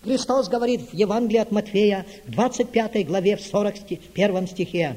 Христос говорит в Евангелии от Матфея, в 25 главе, в 41 стихе: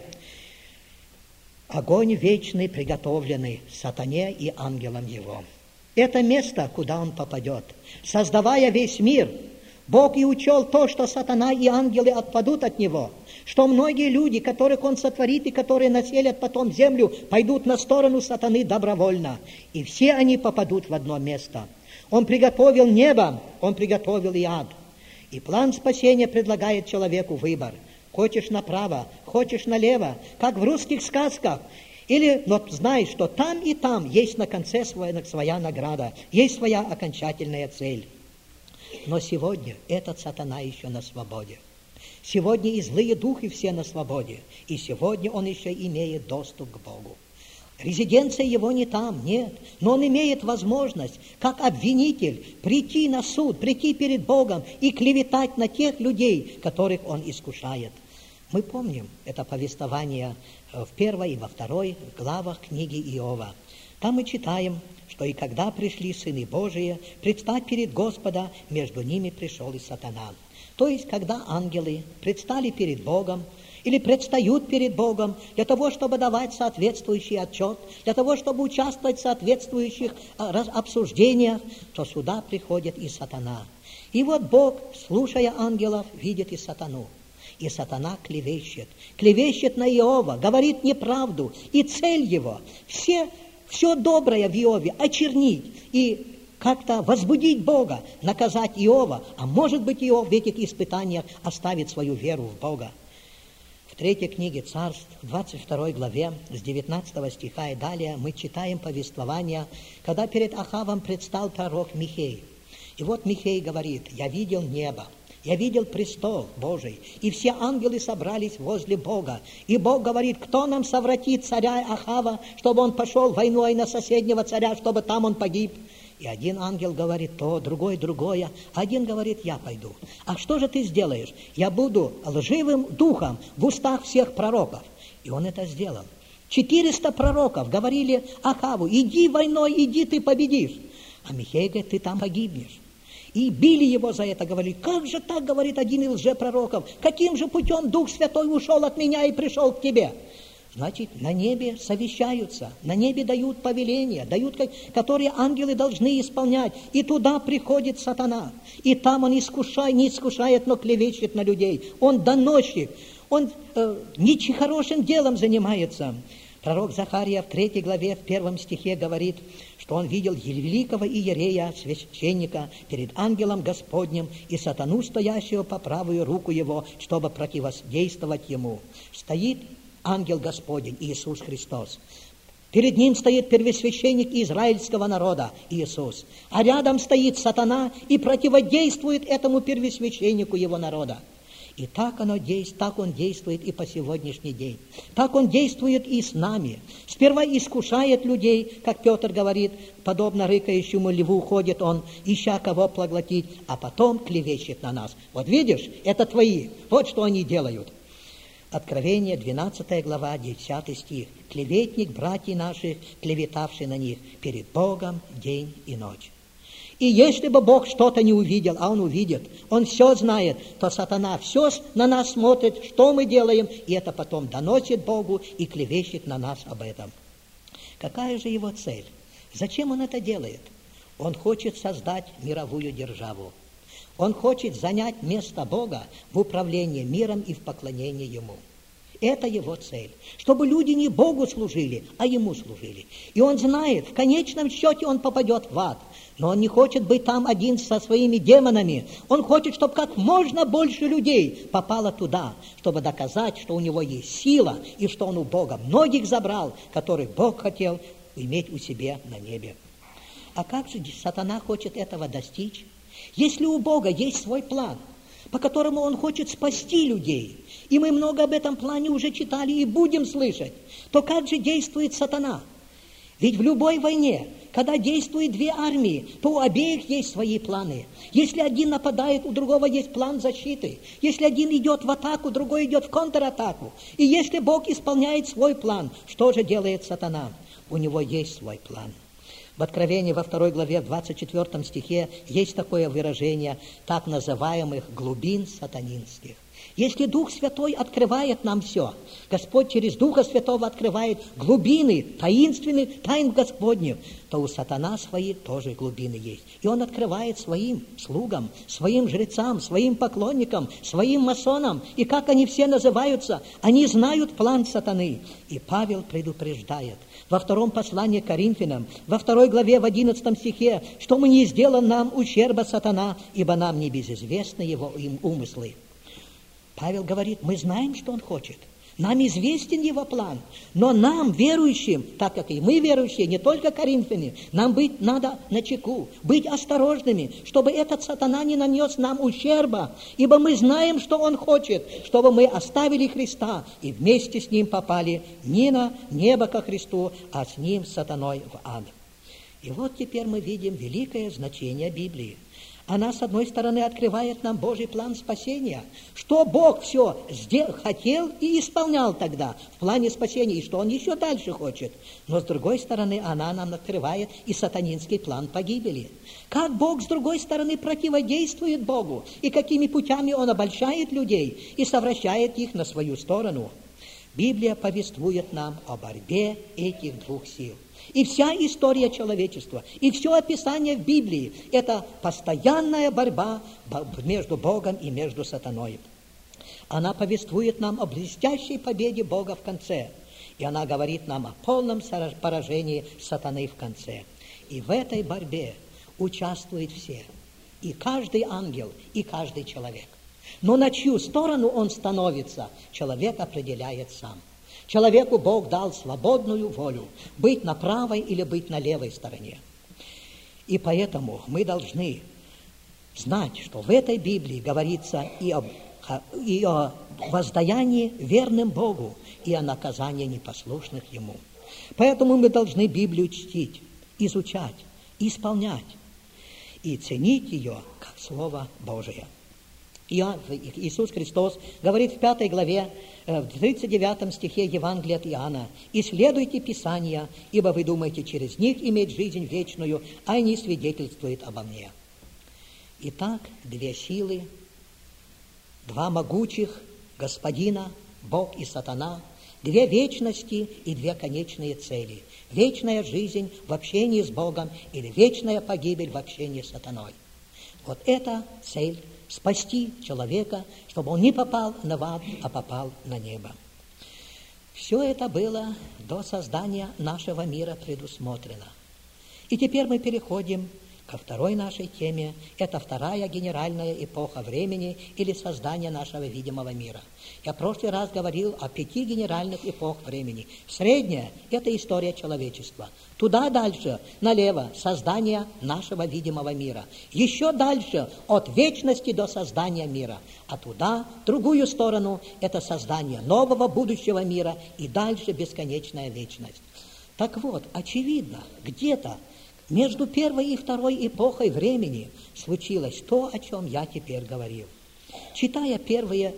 огонь вечный приготовленный сатане и ангелам его. Это место, куда он попадет. Создавая весь мир, Бог и учел то, что сатана и ангелы отпадут от него, что многие люди, которых он сотворит и которые населят потом землю, пойдут на сторону сатаны добровольно, и все они попадут в одно место. Он приготовил небо, он приготовил и ад. И план спасения предлагает человеку выбор. Хочешь направо, хочешь налево, как в русских сказках. Или, но знай, что там и там есть на конце своя награда, есть своя окончательная цель. Но сегодня этот сатана еще на свободе. Сегодня и злые духи все на свободе. И сегодня он еще имеет доступ к Богу. Резиденция его не там, нет. Но он имеет возможность, как обвинитель, прийти на суд, прийти перед Богом и клеветать на тех людей, которых он искушает. Мы помним это повествование в 1 и во 2 главах книги Иова. Там мы читаем, что и когда пришли сыны Божии предстать перед Господа, между ними пришел и сатана. То есть, когда ангелы предстали перед Богом, или предстают перед Богом для того, чтобы давать соответствующий отчет, для того, чтобы участвовать в соответствующих обсуждениях, то сюда приходит и сатана. И вот Бог, слушая ангелов, видит и сатану. И сатана клевещет на Иова, говорит неправду. И цель его все доброе в Иове очернить и как-то возбудить Бога, наказать Иова. А может быть, Иов в этих испытаниях оставит свою веру в Бога. В 3 книге Царств, в 22 главе, с 19 стиха и далее, мы читаем повествование, когда перед Ахавом предстал пророк Михей. И вот Михей говорит: «Я видел небо, я видел престол Божий, и все ангелы собрались возле Бога. И Бог говорит: кто нам совратит царя Ахава, чтобы он пошел войной на соседнего царя, чтобы там он погиб?» И один ангел говорит то, другой другое. Один говорит: я пойду. А что же ты сделаешь? Я буду лживым духом в устах всех пророков. И он это сделал. 400 пророков говорили Ахаву: иди войной, иди, ты победишь. А Михей говорит: ты там погибнешь. И били его за это, говорили: как же так, говорит один из лжепророков, каким же путем Дух Святой ушел от меня и пришел к тебе? Значит, на небе совещаются, на небе дают повеления, которые ангелы должны исполнять. И туда приходит сатана. И там он не искушает, но клевещет на людей. Он доносчик, он нехорошим делом занимается. Пророк Захария в 3 главе, в 1 стихе говорит, что он видел великого иерея, священника, перед ангелом Господним и сатану, стоящего по правую руку его, чтобы противодействовать ему. Стоит ангел Господень, Иисус Христос. Перед ним стоит первосвященник израильского народа, Иисус. А рядом стоит сатана и противодействует этому первосвященнику его народа. И так он действует и по сегодняшний день. Так он действует и с нами. Сперва искушает людей, как Петр говорит, подобно рыкающему льву ходит он, ища кого поглотить, а потом клевещет на нас. Вот видишь, это твои. Вот что они делают. Откровение, 12 глава, 10 стих. «Клеветник братьев наших, клеветавший на них перед Богом день и ночь». И если бы Бог что-то не увидел, а Он увидит, Он все знает, то сатана все на нас смотрит, что мы делаем, и это потом доносит Богу и клевещет на нас об этом. Какая же его цель? Зачем он это делает? Он хочет создать мировую державу. Он хочет занять место Бога в управлении миром и в поклонении Ему. Это его цель. Чтобы люди не Богу служили, а Ему служили. И он знает, в конечном счете он попадет в ад. Но он не хочет быть там один со своими демонами. Он хочет, чтобы как можно больше людей попало туда, чтобы доказать, что у него есть сила, и что он у Бога многих забрал, которых Бог хотел иметь у себя на небе. А как же сатана хочет этого достичь? Если у Бога есть свой план, по которому Он хочет спасти людей, и мы много об этом плане уже читали и будем слышать, то как же действует сатана? Ведь в любой войне, когда действуют две армии, то у обеих есть свои планы. Если один нападает, у другого есть план защиты. Если один идет в атаку, другой идет в контратаку. И если Бог исполняет свой план, что же делает сатана? У него есть свой план. В Откровении во 2 главе, в 24 стихе есть такое выражение так называемых глубин сатанинских. Если Дух Святой открывает нам все, Господь через Духа Святого открывает глубины, таинственные тайн Господних, то у сатана свои тоже глубины есть. И он открывает своим слугам, своим жрецам, своим поклонникам, своим масонам. И как они все называются, они знают план сатаны. И Павел предупреждает во 2 послании к Коринфянам, во 2 главе, в 11 стихе, что мы не сделан нам ущерба сатана, ибо нам не безизвестны его умыслы. Павел говорит, мы знаем, что он хочет. Нам известен его план. Но нам, верующим, так как и мы верующие, не только коринфяне, нам быть надо начеку, быть осторожными, чтобы этот сатана не нанес нам ущерба. Ибо мы знаем, что он хочет, чтобы мы оставили Христа и вместе с ним попали не на небо ко Христу, а с ним, сатаной, в ад. И вот теперь мы видим великое значение Библии. Она, с одной стороны, открывает нам Божий план спасения, что Бог все хотел и исполнял тогда в плане спасения, и что Он еще дальше хочет. Но, с другой стороны, она нам открывает и сатанинский план погибели. Как Бог, с другой стороны, противодействует Богу, и какими путями Он обольщает людей и совращает их на свою сторону. Библия повествует нам о борьбе этих двух сил. И вся история человечества, и все описание в Библии – это постоянная борьба между Богом и между сатаной. Она повествует нам о блестящей победе Бога в конце. И она говорит нам о полном поражении сатаны в конце. И в этой борьбе участвуют все. И каждый ангел, и каждый человек. Но на чью сторону он становится, человек определяет сам. Человеку Бог дал свободную волю быть на правой или быть на левой стороне. И поэтому мы должны знать, что в этой Библии говорится и о воздаянии верным Богу, и о наказании непослушных Ему. Поэтому мы должны Библию чтить, изучать, исполнять и ценить ее как Слово Божие. Иисус Христос говорит в 5 главе, в 39 стихе Евангелия от Иоанна: «Исследуйте Писания, ибо вы думаете через них иметь жизнь вечную, а они свидетельствуют обо мне». Итак, две силы, два могучих господина, Бог и сатана, две вечности и две конечные цели. Вечная жизнь в общении с Богом или вечная погибель в общении с сатаной. Вот это цель. Спасти человека, чтобы он не попал на ад, а попал на небо. Все это было до создания нашего мира предусмотрено. И теперь мы переходим ко второй нашей теме. Это вторая генеральная эпоха времени или создание нашего видимого мира. Я в прошлый раз говорил о 5 генеральных эпох времени. Средняя – это история человечества. Туда дальше, налево, создание нашего видимого мира. Еще дальше, от вечности до создания мира. А туда, в другую сторону, это создание нового будущего мира и дальше бесконечная вечность. Так вот, очевидно, где-то между первой и второй эпохой времени случилось то, о чем я теперь говорил. Читая первые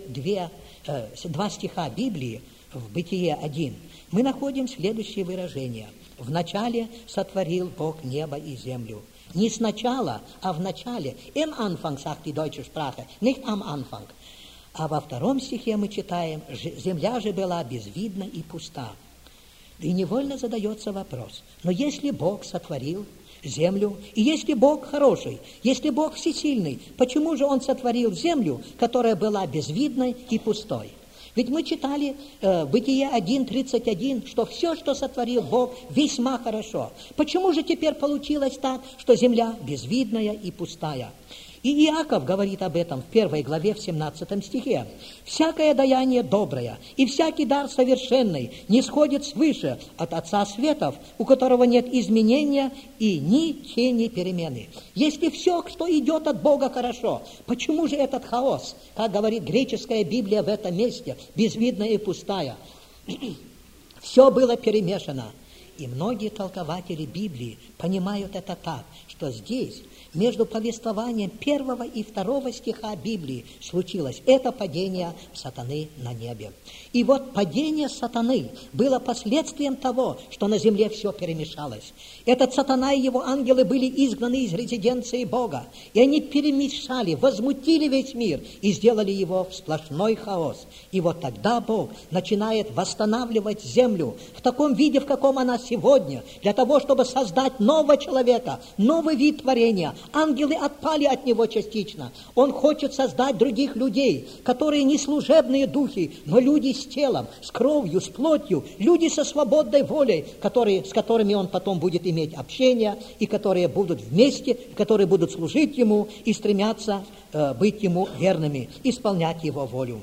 два стиха Библии в Бытие 1, мы находим следующее выражение. «Вначале сотворил Бог небо и землю». Не сначала, а в начале. Im Anfang, sagt die deutsche Sprache, nicht am Anfang. А во втором стихе мы читаем: «Земля же была безвидна и пуста». И невольно задается вопрос: но если Бог сотворил землю, и если Бог хороший, если Бог всесильный, почему же Он сотворил землю, которая была безвидной и пустой? Ведь мы читали Бытие 1:31, что все, что сотворил Бог, весьма хорошо. Почему же теперь получилось так, что земля безвидная и пустая? И Иаков говорит об этом в 1 главе, в 17 стихе. «Всякое даяние доброе и всякий дар совершенный не сходит свыше от Отца Светов, у которого нет изменения и ни тени перемены». Если все, что идет от Бога, хорошо, почему же этот хаос, как говорит греческая Библия в этом месте, безвидная и пустая? Все было перемешано. И многие толкователи Библии понимают это так, что здесь между повествованием 1 и 2 стиха Библии случилось это падение сатаны на небе. И вот падение сатаны было последствием того, что на земле все перемешалось. Этот сатана и его ангелы были изгнаны из резиденции Бога, и они перемешали, возмутили весь мир и сделали его в сплошной хаос. И вот тогда Бог начинает восстанавливать землю в таком виде, в каком она сегодня, для того, чтобы создать нового человека, новый вид творения. Ангелы отпали от него частично. Он хочет создать других людей, которые не служебные духи, но люди с телом, с кровью, с плотью, люди со свободной волей, с которыми он потом будет иметь общение, и которые будут вместе, которые будут служить ему и стремятся быть ему верными, исполнять его волю.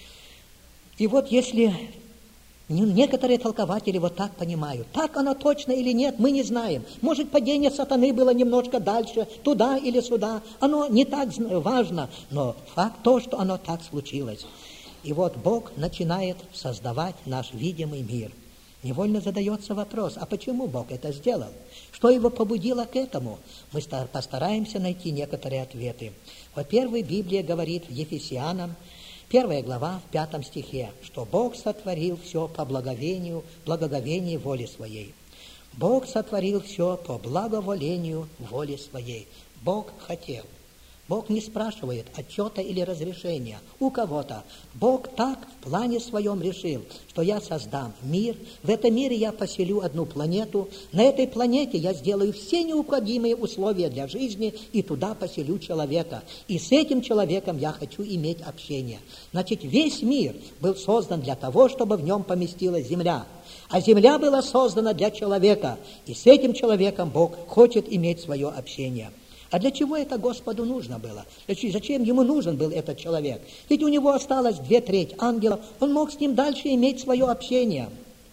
И вот если некоторые толкователи вот так понимают, так оно точно или нет, мы не знаем. Может, падение сатаны было немножко дальше, туда или сюда, оно не так важно, но факт то, что оно так случилось. И вот Бог начинает создавать наш видимый мир. Невольно задается вопрос, а почему Бог это сделал? Что его побудило к этому? Мы постараемся найти некоторые ответы. Во-первых, Библия говорит в Ефесянам, 1 глава, в 5 стихе, что Бог сотворил все по благовению воли своей. Бог сотворил все по благоволению воли своей. Бог хотел. Бог не спрашивает отчета или разрешения у кого-то. Бог так в плане своем решил, что я создам мир, в этом мире я поселю одну планету, на этой планете я сделаю все необходимые условия для жизни и туда поселю человека. И с этим человеком я хочу иметь общение. Значит, весь мир был создан для того, чтобы в нем поместилась земля. А земля была создана для человека, и с этим человеком Бог хочет иметь свое общение. А для чего это Господу нужно было? Зачем ему нужен был этот человек? Ведь у него осталось 2/3 ангелов, он мог с ним дальше иметь свое общение.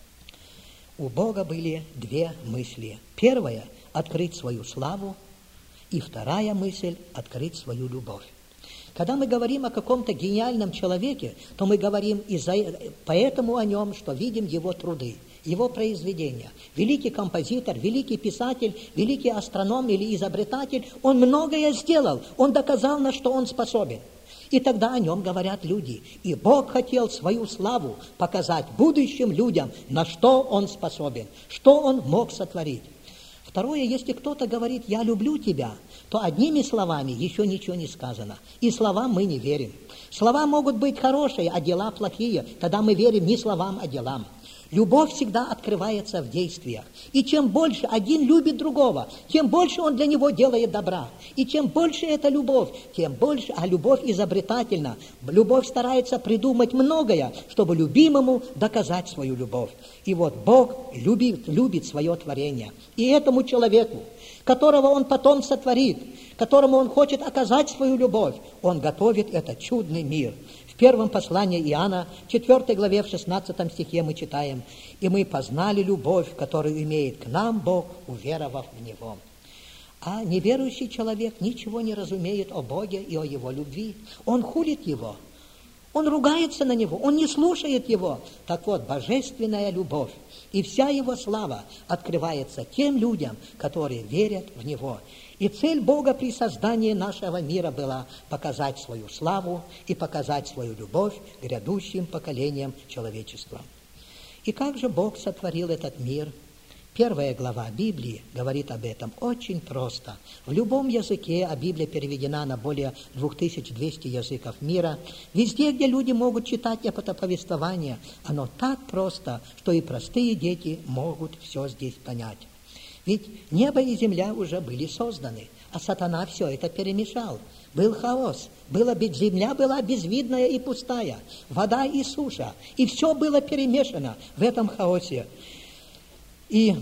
У Бога были 2 мысли. Первая – открыть свою славу, и вторая мысль – открыть свою любовь. Когда мы говорим о каком-то гениальном человеке, то мы говорим поэтому о нем, что видим его труды, его произведения. Великий композитор, великий писатель, великий астроном или изобретатель, он многое сделал, он доказал, на что он способен. И тогда о нем говорят люди. И Бог хотел свою славу показать будущим людям, на что он способен, что он мог сотворить. Второе, если кто-то говорит «я люблю тебя», то одними словами еще ничего не сказано. И словам мы не верим. Слова могут быть хорошие, а дела плохие. Тогда мы верим не словам, а делам. Любовь всегда открывается в действиях. И чем больше один любит другого, тем больше он для него делает добра. И чем больше эта любовь, тем больше, а любовь изобретательна. Любовь старается придумать многое, чтобы любимому доказать свою любовь. И вот Бог любит свое творение. И этому человеку, которого он потом сотворит, которому он хочет оказать свою любовь, он готовит этот чудный мир. В первом послании Иоанна, 4 главе, в 16 стихе мы читаем: «И мы познали любовь, которую имеет к нам Бог, уверовав в Него». А неверующий человек ничего не разумеет о Боге и о Его любви. Он хулит Его, он ругается на Него, он не слушает Его. Так вот, божественная любовь и вся Его слава открывается тем людям, которые верят в Него. И цель Бога при создании нашего мира была показать свою славу и показать свою любовь грядущим поколениям человечества. И как же Бог сотворил этот мир? 1 глава Библии говорит об этом очень просто. В любом языке, а Библия переведена на более 2200 языков мира, везде, где люди могут читать это повествование, оно так просто, что и простые дети могут все здесь понять. Ведь небо и земля уже были созданы, а сатана все это перемешал. Был хаос, земля была безвидная и пустая, вода и суша, и все было перемешано в этом хаосе. И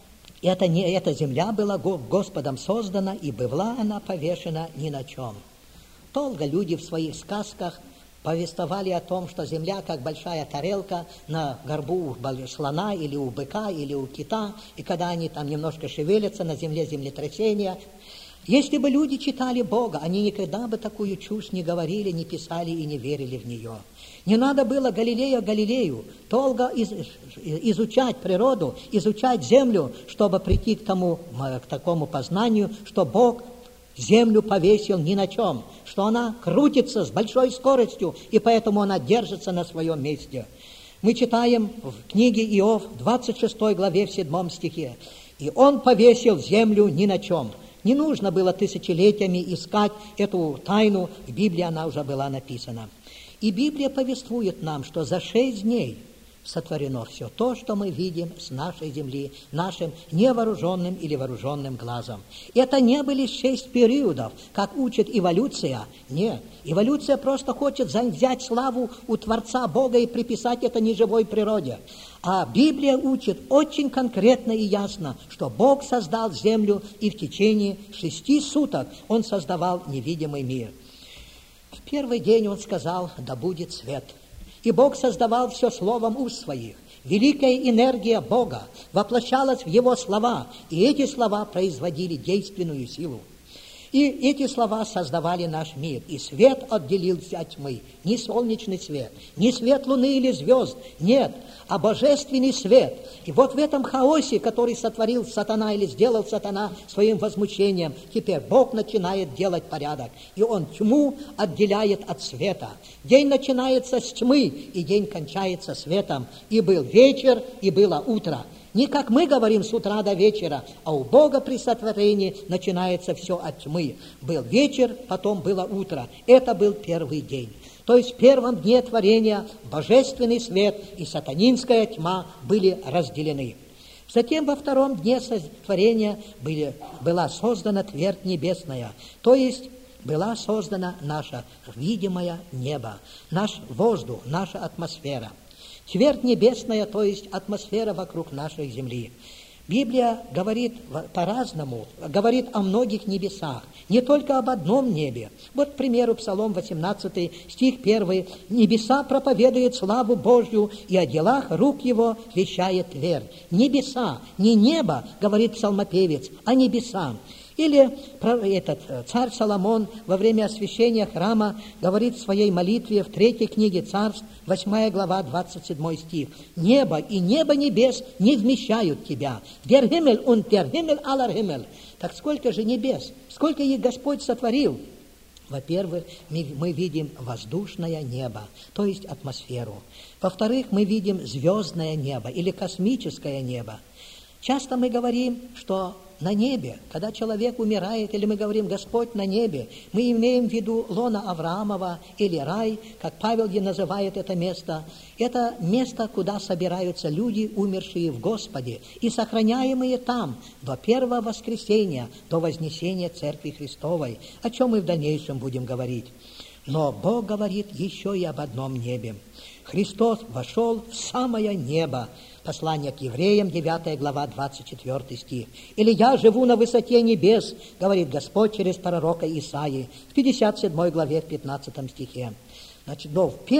эта земля была Господом создана, и была она повешена ни на чем. Долго люди в своих сказках повествовали о том, что земля как большая тарелка на горбу у слона или у быка или у кита, и когда они там немножко шевелятся, на земле землетрясение. Если бы люди читали Бога, они никогда бы такую чушь не говорили, не писали и не верили в нее. Не надо было Галилею долго изучать природу, изучать землю, чтобы прийти к такому познанию, что Бог землю повесил ни на чем, что она крутится с большой скоростью, и поэтому она держится на своем месте. Мы читаем в книге Иов, 26 главе, в 7 стихе. «И он повесил землю ни на чем». Не нужно было тысячелетиями искать эту тайну, в Библии она уже была написана. И Библия повествует нам, что за 6 дней сотворено все то, что мы видим с нашей земли, нашим невооруженным или вооруженным глазом. Это не были 6 периодов, как учит эволюция. Нет, эволюция просто хочет взять славу у Творца Бога и приписать это неживой природе. А Библия учит очень конкретно и ясно, что Бог создал землю, и в течение 6 суток Он создавал невидимый мир. В первый день Он сказал: «Да будет свет». И Бог создавал все словом уст своих. Великая энергия Бога воплощалась в Его слова, и эти слова производили действенную силу. И эти слова создавали наш мир, и свет отделился от тьмы. Не солнечный свет, не свет луны или звезд, нет, а божественный свет. И вот в этом хаосе, который сотворил сатана или сделал сатана своим возмущением, теперь Бог начинает делать порядок, и Он тьму отделяет от света. День начинается с тьмы, и день кончается светом. И был вечер, и было утро. Не как мы говорим с утра до вечера, а у Бога при сотворении начинается все от тьмы. Был вечер, потом было утро. Это был первый день. То есть в первом дне творения божественный свет и сатанинская тьма были разделены. Затем во втором дне творения была создана твердь небесная, то есть была создана наше видимое небо, наш воздух, наша атмосфера. Твердь небесная, то есть атмосфера вокруг нашей земли. Библия говорит по-разному, говорит о многих небесах, не только об одном небе. Вот, к примеру, Псалом 18, стих 1. «Небеса проповедуют славу Божью, и о делах рук Его вещает твердь». Небеса, не небо, говорит псалмопевец, а небеса. Или царь Соломон во время освящения храма говорит в своей молитве в 3 книге Царств, 8 глава, 27 стих. «Небо и небо небес не вмещают тебя. Der Himmel und der Himmel aller Himmel». Так сколько же небес, сколько их Господь сотворил? Во-первых, мы видим воздушное небо, то есть атмосферу. Во-вторых, мы видим звездное небо или космическое небо. Часто мы говорим, что на небе, когда человек умирает, или мы говорим «Господь на небе», мы имеем в виду лона Авраамова или рай, как Павел называет это место. Это место, куда собираются люди, умершие в Господе, и сохраняемые там до первого воскресения, до вознесения Церкви Христовой, о чем мы в дальнейшем будем говорить. Но Бог говорит еще и об одном небе. Христос вошел в самое небо. Послание к евреям, 9 глава, 24 стих. «Или я живу на высоте небес, говорит Господь через пророка Исаии», в 57 главе, в 15 стихе. Значит,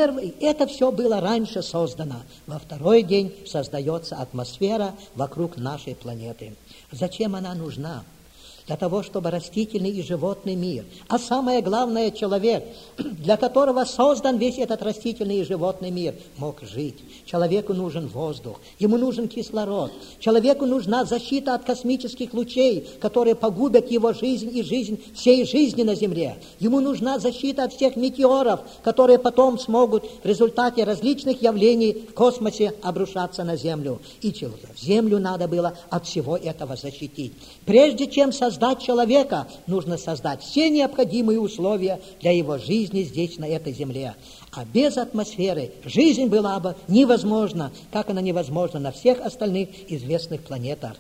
это все было раньше создано. Во второй день создается атмосфера вокруг нашей планеты. Зачем она нужна? Для того, чтобы растительный и животный мир, а самое главное человек, для которого создан весь этот растительный и животный мир, мог жить. Человеку нужен воздух, ему нужен кислород, человеку нужна защита от космических лучей, которые погубят его жизнь и жизнь всей жизни на Земле. Ему нужна защита от всех метеоров, которые потом смогут в результате различных явлений в космосе обрушаться на Землю. И Землю надо было от всего этого защитить. Прежде чем создать человека, нужно создать все необходимые условия для его жизни здесь, на этой земле. А без атмосферы жизнь была бы невозможна, как она невозможна на всех остальных известных планетах.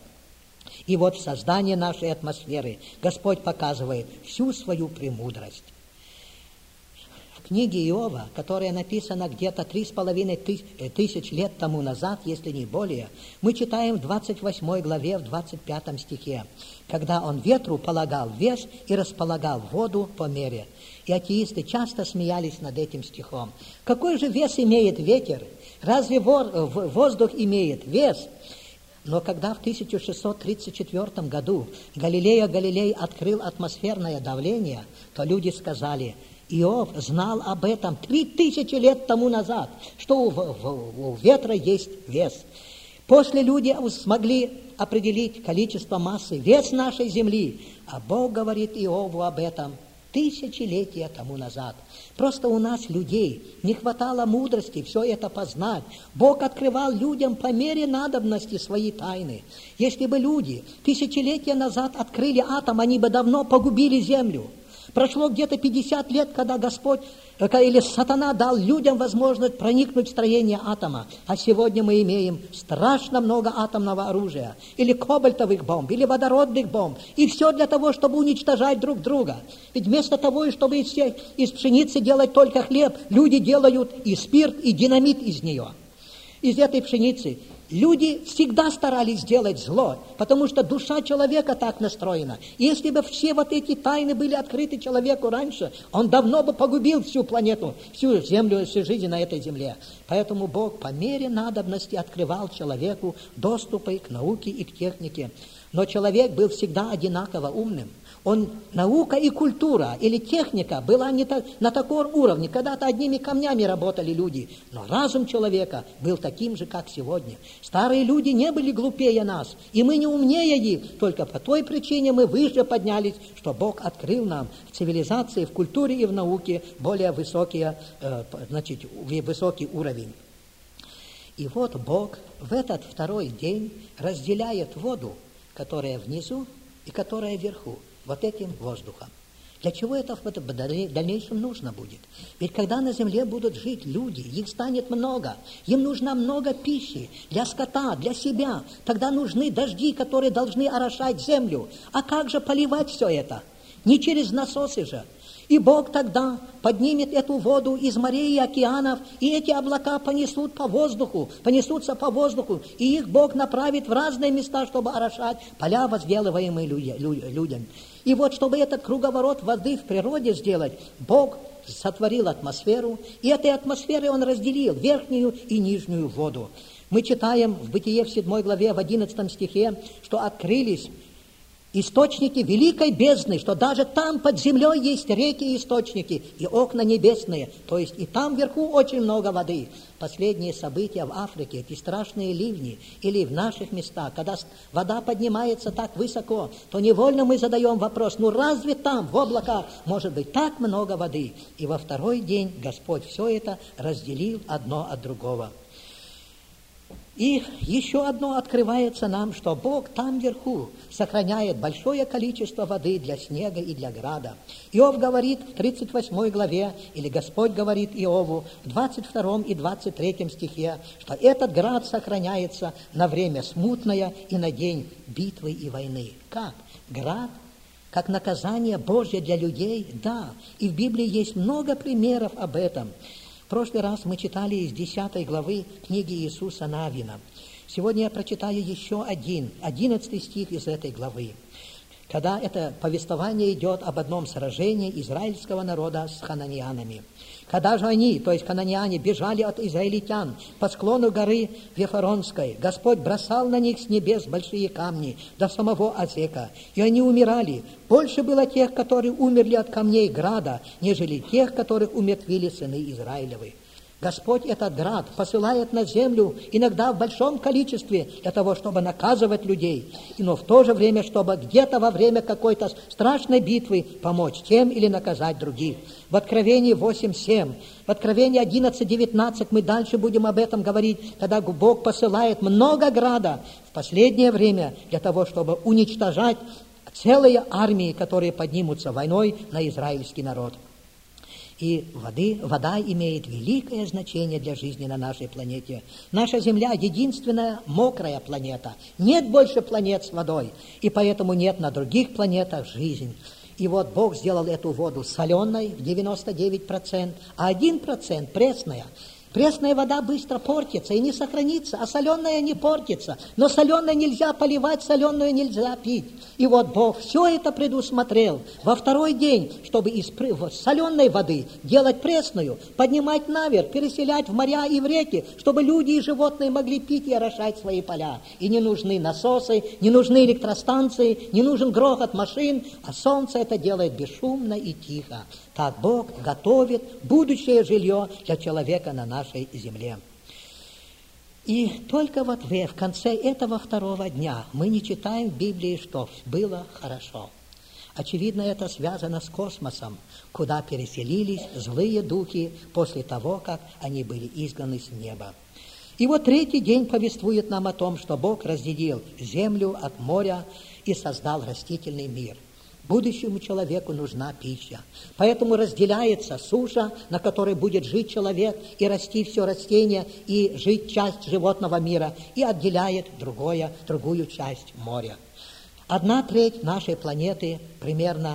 И вот в создании нашей атмосферы Господь показывает всю свою премудрость. В книге Иова, которая написана где-то 3,5 тысяч лет тому назад, если не более, мы читаем в 28 главе, в 25 стихе, когда он ветру полагал вес и располагал воду по мере. И атеисты часто смеялись над этим стихом. Какой же вес имеет ветер? Разве воздух имеет вес? Но когда в 1634 году Галилео Галилей открыл атмосферное давление, то люди сказали: Иов знал об этом 3000 лет тому назад, что у ветра есть вес. После люди смогли определить количество массы, вес нашей земли, а Бог говорит Иову об этом тысячелетия тому назад. Просто у нас, людей, не хватало мудрости все это познать. Бог открывал людям по мере надобности свои тайны. Если бы люди тысячелетия назад открыли атом, они бы давно погубили землю. Прошло где-то 50 лет, когда Господь или сатана дал людям возможность проникнуть в строение атома. А сегодня мы имеем страшно много атомного оружия, или кобальтовых бомб, или водородных бомб. И все для того, чтобы уничтожать друг друга. Ведь вместо того, чтобы из пшеницы делать только хлеб, люди делают и спирт, и динамит из нее. Из этой пшеницы люди всегда старались сделать зло, потому что душа человека так настроена. И если бы все вот эти тайны были открыты человеку раньше, он давно бы погубил всю планету, всю землю, всю жизнь на этой земле. Поэтому Бог по мере надобности открывал человеку доступы к науке и к технике. Но человек был всегда одинаково умным. Наука и культура или техника была не на таком уровне. Когда-то одними камнями работали люди, но разум человека был таким же, как сегодня. Старые люди не были глупее нас, и мы не умнее их. Только по той причине мы выше поднялись, что Бог открыл нам в цивилизации, в культуре и в науке более высокий уровень. И вот Бог в этот второй день разделяет воду, которая внизу и которая вверху, вот этим воздухом. Для чего это в дальнейшем нужно будет? Ведь когда на земле будут жить люди, их станет много, им нужно много пищи для скота, для себя. Тогда нужны дожди, которые должны орошать землю. А как же поливать все это? Не через насосы же. И Бог тогда поднимет эту воду из морей и океанов, и эти облака понесутся по воздуху, и их Бог направит в разные места, чтобы орошать поля, возделываемые людям. И вот, чтобы этот круговорот воды в природе сделать, Бог сотворил атмосферу, и этой атмосферой Он разделил верхнюю и нижнюю воду. Мы читаем в Бытие в 7 главе, в 11 стихе, что открылись источники великой бездны, что даже там под землей есть реки и источники, и окна небесные, то есть и там вверху очень много воды. Последние события в Африке, эти страшные ливни, или в наших местах, когда вода поднимается так высоко, то невольно мы задаем вопрос: ну разве там в облаках может быть так много воды? И во второй день Господь все это разделил одно от другого. И еще одно открывается нам, что Бог там вверху сохраняет большое количество воды для снега и для града. Иов говорит в 38 главе, или Господь говорит Иову в 22 и 23 стихе, что этот град сохраняется на время смутное и на день битвы и войны. Как? Град как наказание Божье для людей? Да. И в Библии есть много примеров об этом. В прошлый раз мы читали из 10 главы книги Иисуса Навина. Сегодня я прочитаю еще 11 стих из этой главы. Когда это повествование идет об одном сражении израильского народа с хананеянами. Когда же они, то есть хананеяне, бежали от израильтян по склону горы Вифаронской, Господь бросал на них с небес большие камни до самого Азека, и они умирали. Больше было тех, которые умерли от камней града, нежели тех, которых умертвили сыны Израилевы. Господь этот град посылает на землю иногда в большом количестве для того, чтобы наказывать людей, но в то же время, чтобы где-то во время какой-то страшной битвы помочь тем или наказать других. В Откровении 8:7, в Откровении 11:19 мы дальше будем об этом говорить, когда Бог посылает много града в последнее время для того, чтобы уничтожать целые армии, которые поднимутся войной на израильский народ. И вода имеет великое значение для жизни на нашей планете. Наша Земля – единственная мокрая планета. Нет больше планет с водой, и поэтому нет на других планетах жизни. И вот Бог сделал эту воду соленой в 99%, а 1% пресная. Пресная вода быстро портится и не сохранится, а соленая не портится. Но соленое нельзя поливать, соленую нельзя пить. И вот Бог все это предусмотрел во второй день, чтобы из соленой воды делать пресную, поднимать наверх, переселять в моря и в реки, чтобы люди и животные могли пить и орошать свои поля. И не нужны насосы, не нужны электростанции, не нужен грохот машин, а солнце это делает бесшумно и тихо. Так Бог готовит будущее жилье для человека на нашей земле. И только вот в конце этого второго дня мы не читаем в Библии, что было хорошо. Очевидно, это связано с космосом, куда переселились злые духи после того, как они были изгнаны с неба. И вот третий день повествует нам о том, что Бог разделил землю от моря и создал растительный мир. Будущему человеку нужна пища. Поэтому разделяется суша, на которой будет жить человек, и расти все растения, и жить часть животного мира, и отделяет другую часть моря. 1/3 нашей планеты, примерно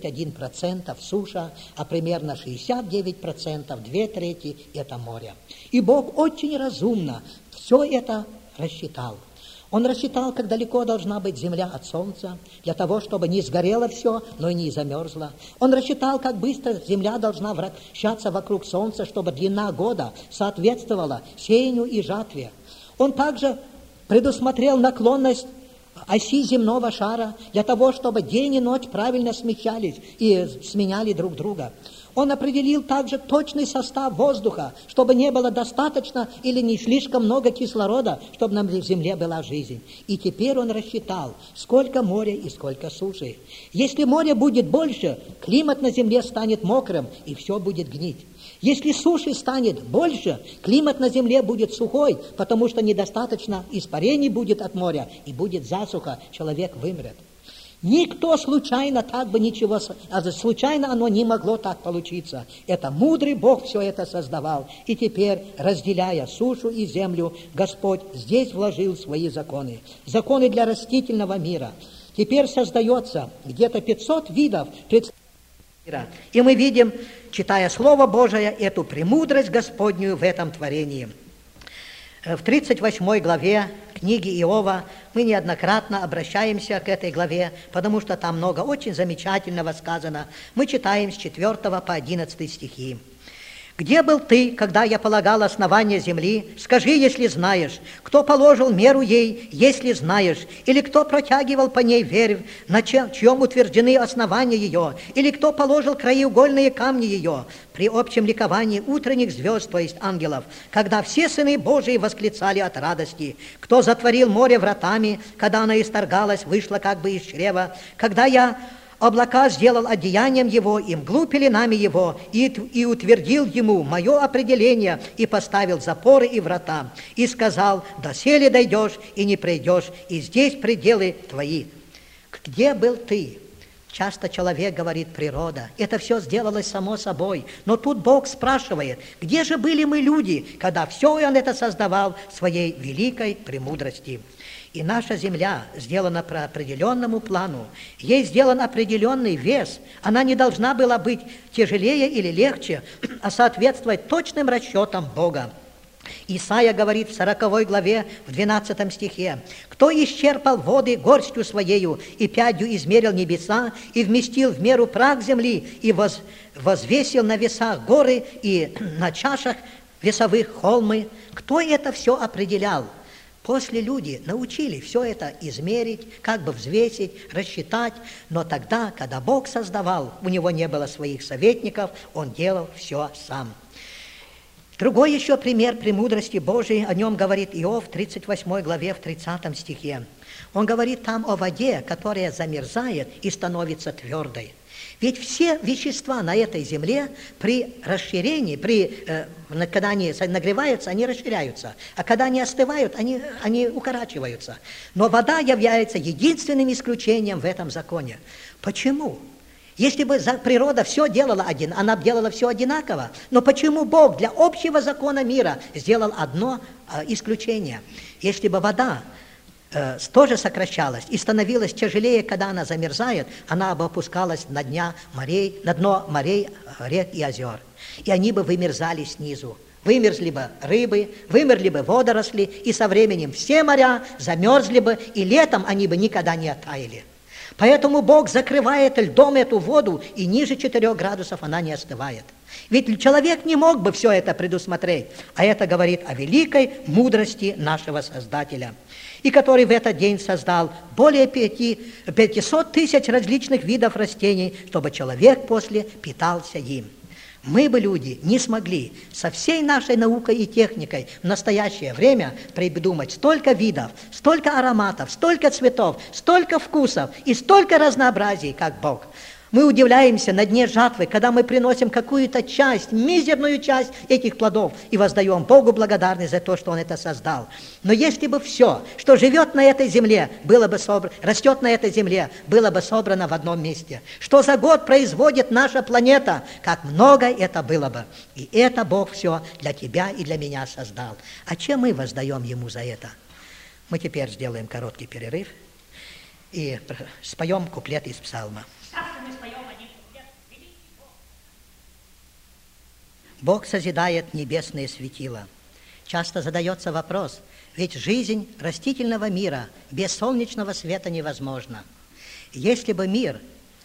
31% суша, а примерно 69%, 2/3 это море. И Бог очень разумно все это рассчитал. Он рассчитал, как далеко должна быть земля от солнца, для того, чтобы не сгорело все, но и не замерзло. Он рассчитал, как быстро земля должна вращаться вокруг солнца, чтобы длина года соответствовала сеянию и жатве. Он также предусмотрел наклонность оси земного шара для того, чтобы день и ночь правильно смещались и сменяли друг друга. Он определил также точный состав воздуха, чтобы не было достаточно или не слишком много кислорода, чтобы на земле была жизнь. И теперь он рассчитал, сколько моря и сколько суши. Если море будет больше, климат на земле станет мокрым, и все будет гнить. Если суши станет больше, климат на земле будет сухой, потому что недостаточно испарений будет от моря, и будет засуха, человек вымрет. Никто случайно случайно оно не могло так получиться. Это мудрый Бог все это создавал. И теперь, разделяя сушу и землю, Господь здесь вложил свои законы. Законы для растительного мира. Теперь создается где-то 500 видов мира. И мы видим, читая Слово Божие, эту премудрость Господнюю в этом творении. В 38 главе книги Иова мы неоднократно обращаемся к этой главе, потому что там много очень замечательного сказано. Мы читаем с 4 по 11 стихи. «Где был ты, когда я полагал основание земли? Скажи, если знаешь. Кто положил меру ей, если знаешь? Или кто протягивал по ней вервь, на чьем утверждены основания ее? Или кто положил краеугольные камни ее? При общем ликовании утренних звезд, то есть ангелов, когда все сыны Божии восклицали от радости. Кто затворил море вратами, когда оно исторгалось, вышло как бы из чрева? Когда я облака сделал одеянием его, и мглу пеленами его, и утвердил ему мое определение, и поставил запоры и врата, и сказал, доселе дойдешь и не придешь, и здесь пределы твои. Где был ты? Часто человек говорит, природа. Это все сделалось само собой. Но тут Бог спрашивает, где же были мы люди, когда все Он это создавал своей великой премудрости? И наша земля сделана по определенному плану. Ей сделан определенный вес. Она не должна была быть тяжелее или легче, а соответствовать точным расчетам Бога. Исайя говорит в 40 главе, в 12 стихе, «Кто исчерпал воды горстью своею, и пядью измерил небеса, и вместил в меру прах земли, и возвесил на весах горы, и на чашах весовых холмы». Кто это все определял? После люди научили все это измерить, как бы взвесить, рассчитать, но тогда, когда Бог создавал, у него не было своих советников, он делал все сам. Другой еще пример премудрости Божией, о нем говорит Иов в 38 главе, в 30 стихе. Он говорит там о воде, которая замерзает и становится твердой. Ведь все вещества на этой земле при расширении, когда они нагреваются, они расширяются, а когда они остывают, они укорачиваются. Но вода является единственным исключением в этом законе. Почему? Если бы природа все делала она делала все одинаково, но почему Бог для общего закона мира сделал одно исключение? Если бы вода тоже сокращалась и становилась тяжелее, когда она замерзает, она бы опускалась на дно морей, рек и озер. И они бы вымерзали снизу. Вымерзли бы рыбы, вымерли бы водоросли, и со временем все моря замерзли бы, и летом они бы никогда не оттаяли. Поэтому Бог закрывает льдом эту воду, и ниже 4 градусов она не остывает. Ведь человек не мог бы все это предусмотреть, а это говорит о великой мудрости нашего Создателя, и который в этот день создал более 500 тысяч различных видов растений, чтобы человек после питался им. Мы бы, люди, не смогли со всей нашей наукой и техникой в настоящее время придумать столько видов, столько ароматов, столько цветов, столько вкусов и столько разнообразий, как Бог. Мы удивляемся на дне жатвы, когда мы приносим какую-то часть, мизерную часть этих плодов и воздаем Богу благодарность за то, что Он это создал. Но если бы все, что живет на этой земле, растет на этой земле, было бы собрано в одном месте, что за год производит наша планета, как много это было бы. И это Бог все для тебя и для меня создал. А чем мы воздаем Ему за это? Мы теперь сделаем короткий перерыв и споем куплет из Псалма. Бог созидает небесные светила. Часто задается вопрос, ведь жизнь растительного мира без солнечного света невозможна. Если бы мир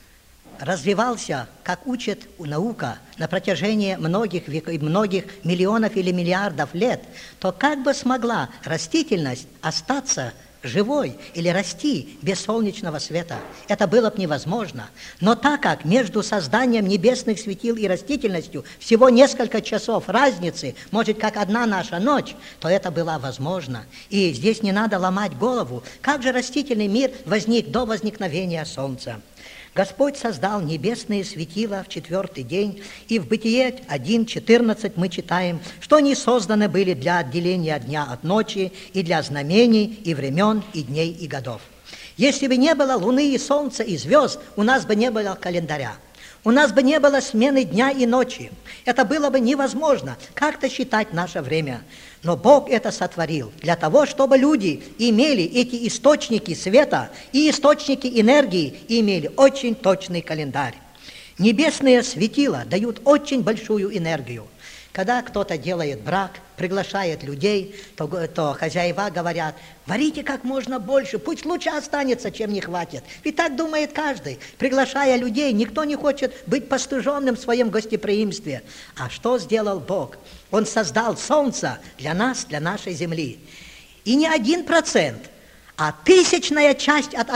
развивался, как учит наука, на протяжении многих миллионов или миллиардов лет, то как бы смогла растительность остаться живой или расти без солнечного света? Это было бы невозможно. Но так как между созданием небесных светил и растительностью всего несколько часов разницы, может, как одна наша ночь, то это было возможно. И здесь не надо ломать голову, как же растительный мир возник до возникновения Солнца. Господь создал небесные светила в 4-й день, и в Бытие 1:14 мы читаем, что они созданы были для отделения дня от ночи, и для знамений, и времен, и дней, и годов. Если бы не было луны и солнца и звезд, у нас бы не было календаря. У нас бы не было смены дня и ночи. Это было бы невозможно как-то считать наше время. Но Бог это сотворил для того, чтобы люди имели эти источники света и источники энергии, и имели очень точный календарь. Небесные светила дают очень большую энергию. Когда кто-то делает брак, приглашает людей, то хозяева говорят: варите как можно больше, пусть лучше останется, чем не хватит. Ведь так думает каждый. Приглашая людей, никто не хочет быть постыженным в своем гостеприимстве. А что сделал Бог? Он создал солнце для нас, для нашей земли. И не 1%, а 1000-я часть от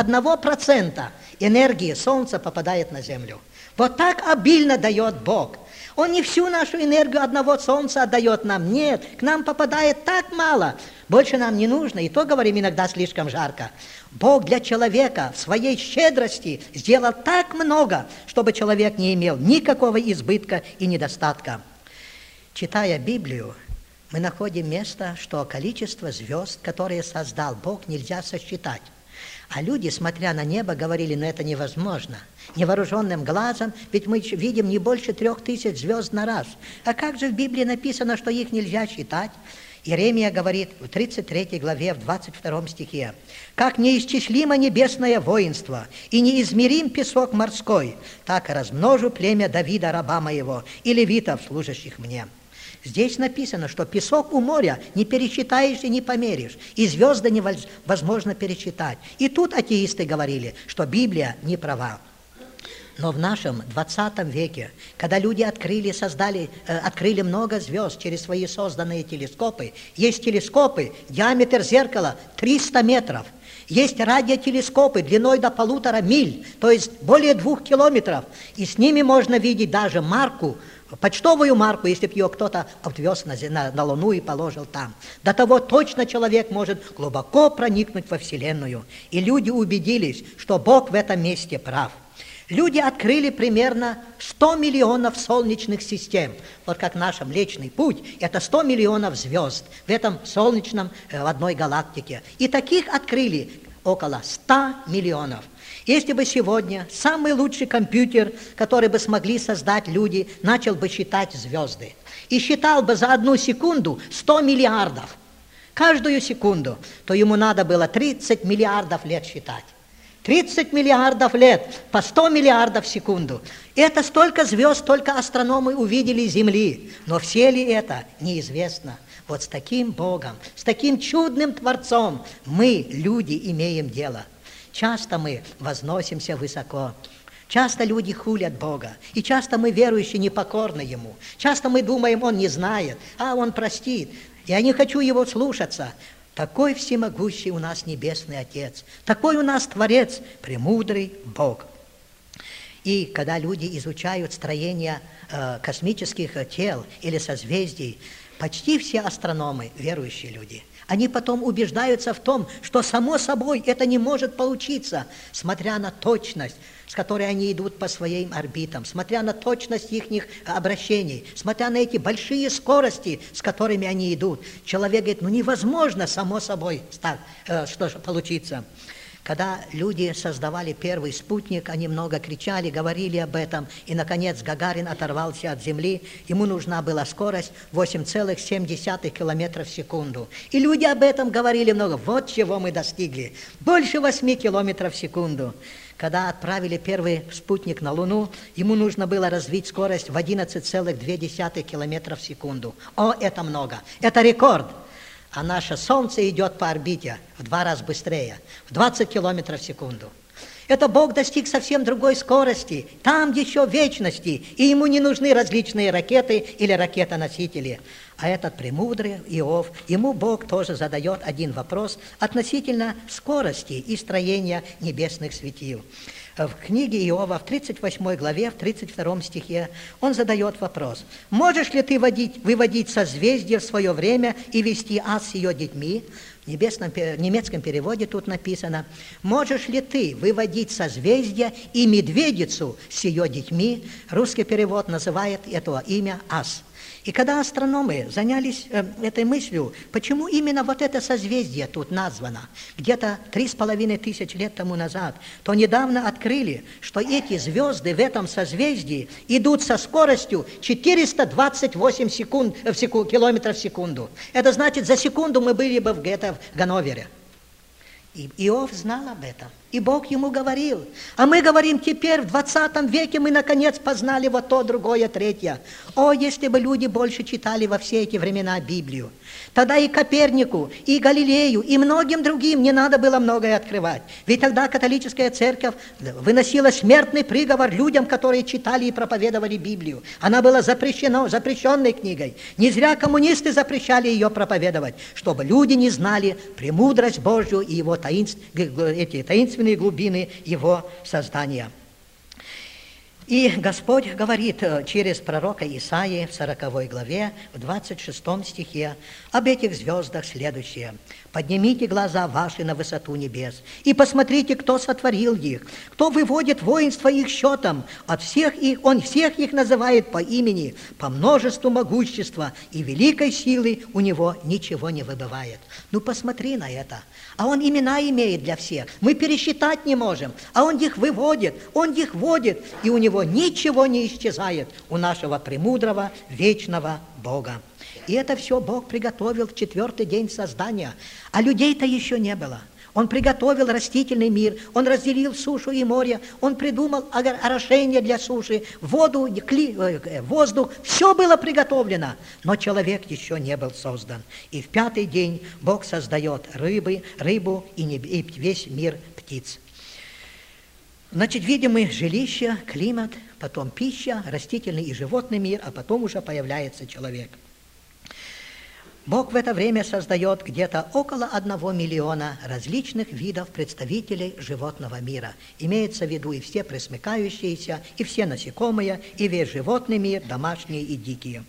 1% энергии солнца попадает на землю. Вот так обильно дает Бог. Он не всю нашу энергию одного солнца отдает нам. Нет, к нам попадает так мало. Больше нам не нужно, и то, говорим, иногда слишком жарко. Бог для человека в своей щедрости сделал так много, чтобы человек не имел никакого избытка и недостатка. Читая Библию, мы находим место, что количество звезд, которые создал Бог, нельзя сосчитать. А люди, смотря на небо, говорили: но это невозможно. Невооруженным глазом, ведь мы видим не больше 3000 звезд на раз. А как же в Библии написано, что их нельзя считать? Иеремия говорит в 33 главе, в 22 стихе: «Как неисчислимо небесное воинство, и неизмерим песок морской, так и размножу племя Давида, раба моего, и левитов, служащих мне». Здесь написано, что песок у моря не пересчитаешь и не померишь, и звезды невозможно пересчитать. И тут атеисты говорили, что Библия не права. Но в нашем 20 веке, когда люди открыли много звезд через свои созданные телескопы, есть телескопы, диаметр зеркала 300 метров, есть радиотелескопы длиной до 1,5 миль, то есть более 2 километров, и с ними можно видеть даже марку, почтовую марку, если бы ее кто-то отвез на Луну и положил там. До того точно человек может глубоко проникнуть во Вселенную. И люди убедились, что Бог в этом месте прав. Люди открыли примерно 100 миллионов солнечных систем. Вот как наш Млечный Путь, это 100 миллионов звезд в этом солнечном, в одной галактике. И таких открыли около 100 миллионов. Если бы сегодня самый лучший компьютер, который бы смогли создать люди, начал бы считать звезды, и считал бы за 1 секунду 100 миллиардов, каждую секунду, то ему надо было 30 миллиардов лет считать. 30 миллиардов лет, по 100 миллиардов в секунду. Это столько звезд, только астрономы увидели Земли. Но все ли это, неизвестно. Вот с таким Богом, с таким чудным Творцом мы, люди, имеем дело. Часто мы возносимся высоко. Часто люди хулят Бога. И часто мы, верующие, непокорны Ему. Часто мы думаем, Он не знает, а Он простит. Я не хочу Его слушаться. Такой всемогущий у нас Небесный Отец, такой у нас Творец, премудрый Бог. И когда люди изучают строение космических тел или созвездий, почти все астрономы верующие люди. Они потом убеждаются в том, что само собой это не может получиться, смотря на точность, с которой они идут по своим орбитам, смотря на точность их обращений, смотря на эти большие скорости, с которыми они идут. Человек говорит, невозможно само собой что же получится. Когда люди создавали первый спутник, они много кричали, говорили об этом, и, наконец, Гагарин оторвался от Земли, ему нужна была скорость 8,7 километра в секунду. И люди об этом говорили много, вот чего мы достигли, больше 8 километров в секунду. Когда отправили первый спутник на Луну, ему нужно было развить скорость в 11,2 километра в секунду. О, это много, это рекорд! А наше Солнце идет по орбите в 2 раза быстрее, в 20 километров в секунду. Это Бог достиг совсем другой скорости, там еще вечности, и ему не нужны различные ракеты или ракетоносители. А этот премудрый Иов, ему Бог тоже задает один вопрос относительно скорости и строения небесных светил. В книге Иова, в 38 главе, в 32 стихе, он задает вопрос. «Можешь ли ты выводить созвездие в свое время и вести ад с ее детьми?» В немецком переводе тут написано, «Можешь ли ты выводить созвездие и медведицу с ее детьми?» Русский перевод называет это имя ас. И когда астрономы занялись этой мыслью, почему именно вот это созвездие тут названо, где-то 3500 лет тому назад, то недавно открыли, что эти звезды в этом созвездии идут со скоростью 428 километров в секунду. Это значит, за секунду мы были бы где-то в Ганновере. И Иов знал об этом, и Бог ему говорил. А мы говорим теперь, в 20 веке мы наконец познали вот то, другое, третье. О, если бы люди больше читали во все эти времена Библию, тогда и Копернику, и Галилею, и многим другим не надо было многое открывать. Ведь тогда католическая церковь выносила смертный приговор людям, которые читали и проповедовали Библию. Она была запрещенной книгой. Не зря коммунисты запрещали ее проповедовать, чтобы люди не знали премудрость Божью и его эти таинственные глубины его создания. И Господь говорит через пророка Исаии в 40 главе, в 26 стихе об этих звездах следующее. «Поднимите глаза ваши на высоту небес и посмотрите, кто сотворил их, кто выводит воинство их счетом. Он всех их называет по имени, по множеству могущества и великой силы у него ничего не выбывает». Ну посмотри на это. А он имена имеет для всех. Мы пересчитать не можем. А он их выводит, он их водит, и у него ничего не исчезает, у нашего премудрого, вечного Бога. И это все Бог приготовил в 4-й день создания. А людей-то еще не было. Он приготовил растительный мир, он разделил сушу и море, он придумал орошение для суши, воду, воздух, все было приготовлено, но человек еще не был создан. И в 5-й день Бог создает рыбу и весь мир птиц. Значит, видим мы жилище, климат, потом пища, растительный и животный мир, а потом уже появляется человек. Бог в это время создает где-то около 1 миллиона различных видов представителей животного мира. Имеется в виду и все пресмыкающиеся, и все насекомые, и весь животный мир, домашние и дикие.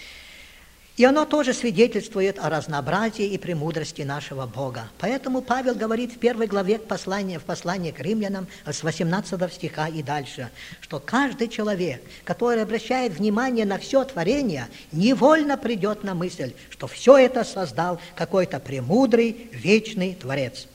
И оно тоже свидетельствует о разнообразии и премудрости нашего Бога. Поэтому Павел говорит в 1 главе в послании к римлянам с 18 стиха и дальше, что каждый человек, который обращает внимание на все творение, невольно придет на мысль, что все это создал какой-то премудрый, вечный Творец.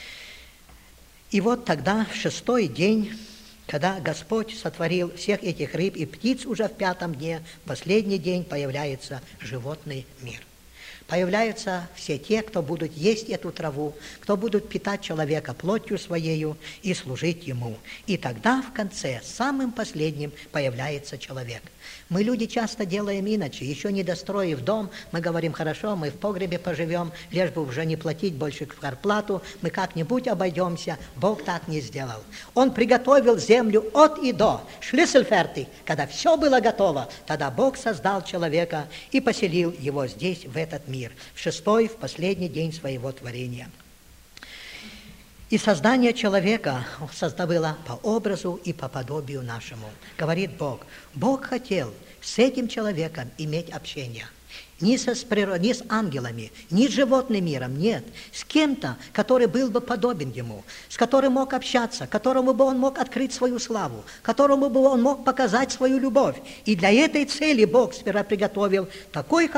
И вот тогда, в 6-й день, когда Господь сотворил всех этих рыб и птиц, уже в 5-м дне, в последний день появляется животный мир. Появляются все те, кто будут есть эту траву, кто будут питать человека плотью своею и служить ему. И тогда в конце, самым последним, появляется человек. Мы, люди, часто делаем иначе. Еще не достроив дом, мы говорим: хорошо, мы в погребе поживем, лишь бы уже не платить больше зарплату, мы как-нибудь обойдемся. Бог так не сделал. Он приготовил землю от и до. Шлиссельфертиг. Когда все было готово, тогда Бог создал человека и поселил его здесь, в этот мир, в шестой, в последний день своего творения. И создание человека было по образу и по подобию нашему. Говорит Бог. Бог хотел с этим человеком иметь общение. Не с ангелами, не с животным миром, нет. С кем-то, который был бы подобен ему, с которым мог общаться, которому бы он мог открыть свою славу, которому бы он мог показать свою любовь. И для этой цели Бог сперва приготовил такую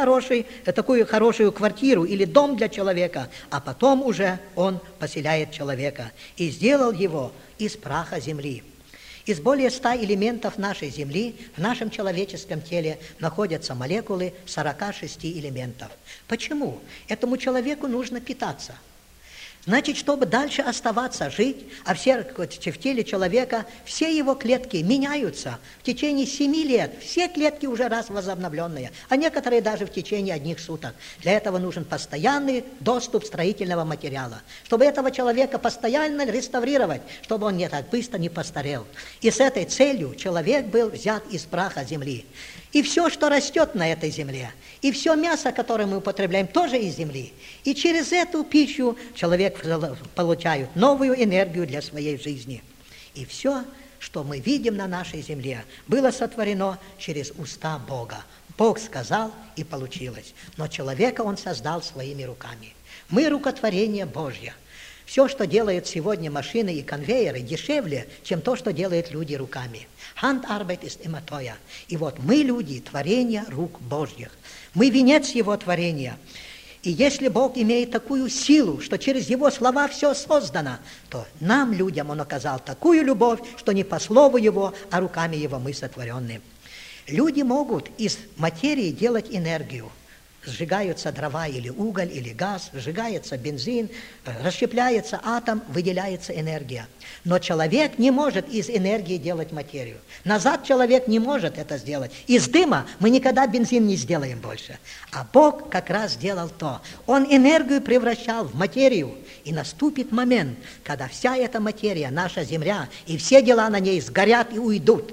хорошую квартиру или дом для человека, а потом уже он поселяет человека и сделал его из праха земли. Из более 100 элементов нашей Земли в нашем человеческом теле находятся молекулы 46 элементов. Почему? Этому человеку нужно питаться. Значит, чтобы дальше оставаться, жить, а в теле человека все его клетки меняются в течение 7 лет. Все клетки уже раз возобновленные, а некоторые даже в течение одних суток. Для этого нужен постоянный доступ строительного материала, чтобы этого человека постоянно реставрировать, чтобы он не так быстро не постарел. И с этой целью человек был взят из праха земли. И все, что растет на этой земле, и все мясо, которое мы употребляем, тоже из земли. И через эту пищу человек получает новую энергию для своей жизни. И все, что мы видим на нашей земле, было сотворено через уста Бога. Бог сказал, и получилось. Но человека Он создал своими руками. Мы рукотворение Божье. Все, что делают сегодня машины и конвейеры, дешевле, чем то, что делают люди руками. Handarbeit ist immer teuer. И вот мы, люди, творение рук Божьих. Мы венец Его творения. И если Бог имеет такую силу, что через Его слова все создано, то нам, людям, Он оказал такую любовь, что не по слову Его, а руками Его мы сотворены. Люди могут из материи делать энергию. Сжигаются дрова или уголь, или газ, сжигается бензин, расщепляется атом, выделяется энергия. Но человек не может из энергии делать материю. Назад человек не может это сделать. Из дыма мы никогда бензин не сделаем больше. А Бог как раз сделал то. Он энергию превращал в материю. И наступит момент, когда вся эта материя, наша земля, и все дела на ней сгорят и уйдут.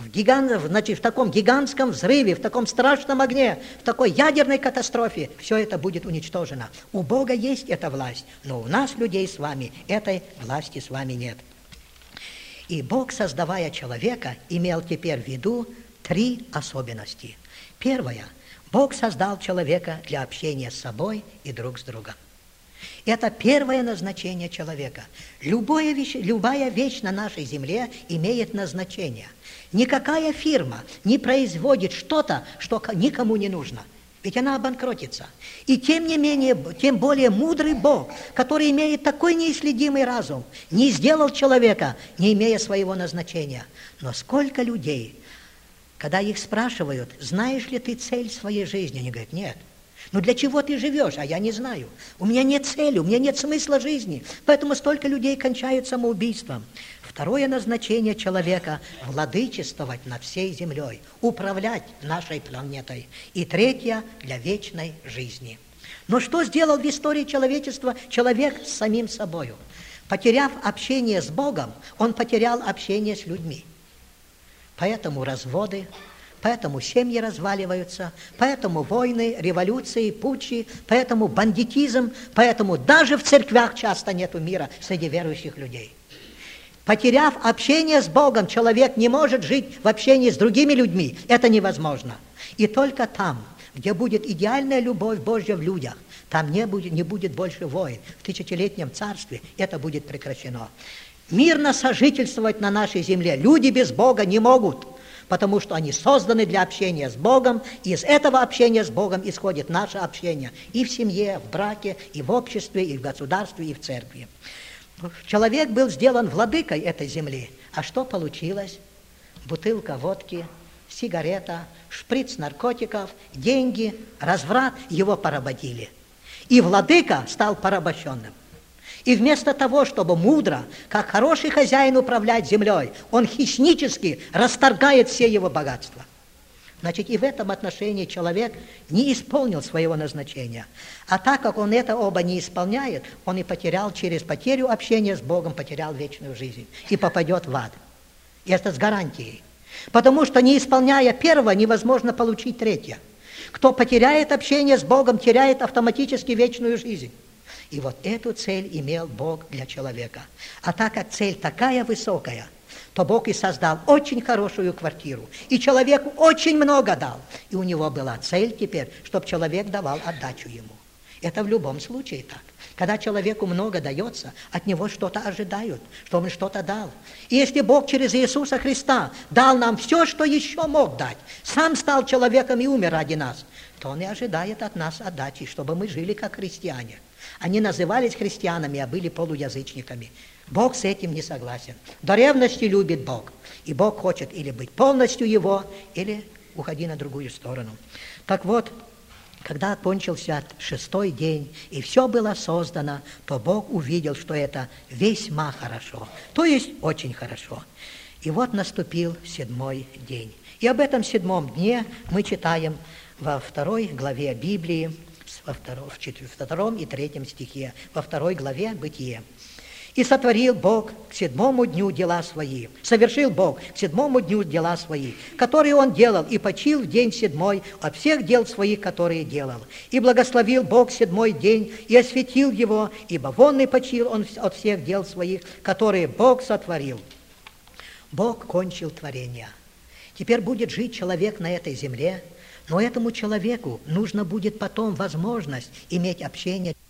В таком гигантском взрыве, в таком страшном огне, в такой ядерной катастрофе все это будет уничтожено. У Бога есть эта власть, но у нас, людей с вами, этой власти с вами нет. И Бог, создавая человека, имел теперь в виду 3 особенности. Первое. Бог создал человека для общения с собой и друг с другом. Это первое назначение человека. Любая вещь на нашей земле имеет назначение. Никакая фирма не производит что-то, что никому не нужно. Ведь она обанкротится. И тем не менее, тем более мудрый Бог, который имеет такой неисследимый разум, не сделал человека, не имея своего назначения. Но сколько людей, когда их спрашивают: знаешь ли ты цель своей жизни? Они говорят: нет. Ну для чего ты живешь? А я не знаю. У меня нет цели, у меня нет смысла жизни. Поэтому столько людей кончают самоубийством. Второе назначение человека – владычествовать над всей землей, управлять нашей планетой. И третье – для вечной жизни. Но что сделал в истории человечества человек с самим собою? Потеряв общение с Богом, он потерял общение с людьми. Поэтому разводы, поэтому семьи разваливаются, поэтому войны, революции, путчи, поэтому бандитизм, поэтому даже в церквях часто нету мира среди верующих людей. Потеряв общение с Богом, человек не может жить в общении с другими людьми. Это невозможно. И только там, где будет идеальная любовь Божья в людях, там не будет больше войн. В тысячелетнем царстве это будет прекращено. Мирно сожительствовать на нашей земле люди без Бога не могут, потому что они созданы для общения с Богом, и из этого общения с Богом исходит наше общение и в семье, в браке, и в обществе, и в государстве, и в церкви. Человек был сделан владыкой этой земли. А что получилось? Бутылка водки, сигарета, шприц наркотиков, деньги, разврат, его поработили. И владыка стал порабощенным. И вместо того, чтобы мудро, как хороший хозяин управлять землей, он хищнически расторгает все его богатства. Значит, и в этом отношении человек не исполнил своего назначения. А так как он это оба не исполняет, он и потерял через потерю общения с Богом, потерял вечную жизнь и попадет в ад. И это с гарантией. Потому что не исполняя первого, невозможно получить третье. Кто потеряет общение с Богом, теряет автоматически вечную жизнь. И вот эту цель имел Бог для человека. А так как цель такая высокая, то Бог и создал очень хорошую квартиру. И человеку очень много дал. И у него была цель теперь, чтобы человек давал отдачу ему. Это в любом случае так. Когда человеку много дается, от него что-то ожидают, чтобы он что-то дал. И если Бог через Иисуса Христа дал нам все, что еще мог дать, сам стал человеком и умер ради нас, то Он и ожидает от нас отдачи, чтобы мы жили как христиане. Они назывались христианами, а были полуязычниками. Бог с этим не согласен. До ревности любит Бог. И Бог хочет или быть полностью Его, или уходи на другую сторону. Так вот, когда кончился 6-й день, и все было создано, то Бог увидел, что это весьма хорошо, то есть очень хорошо. И вот наступил 7-й день. И об этом 7-м дне мы читаем во 2 главе Библии, в 2 и 3 стихе, во 2 главе Бытие. «И сотворил Бог к 7-му дню дела свои, совершил Бог к 7-му дню дела свои, которые Он делал, и почил в день 7-й от всех дел своих, которые делал. И благословил Бог 7-й день, и осветил его, ибо вон и почил Он от всех дел своих, которые Бог сотворил». Бог кончил творение. Теперь будет жить человек на этой земле, но этому человеку нужно будет потом возможность иметь общение